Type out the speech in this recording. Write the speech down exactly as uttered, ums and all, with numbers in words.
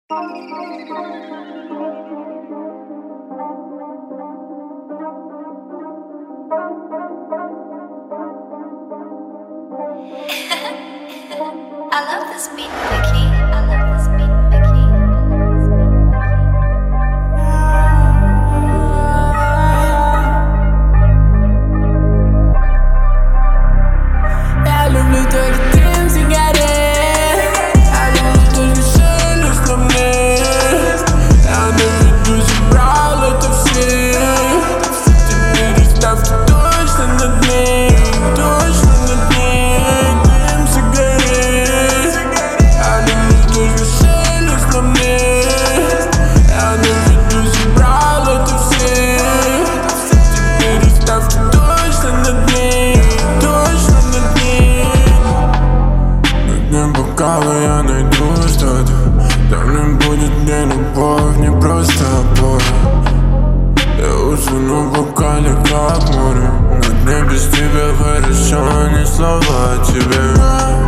I love this beat, Vicky. I love this beat, Vicky. Я люблю только дым сигарет. Я люблю только шелест на мне. Я наведусь и брал это все. Теперь оставь ты точно над ней, точно над ней. Дым сигарет. Я люблю только шелест на мне. Я наведусь и брал это все. Теперь оставь ты точно над ней, точно над ней. Над ним бокалы я найду что-то. Там не будет мне любовь, не просто боль. Я усну в бокале как море. На дне без тебя хорошо, ни слова о тебе.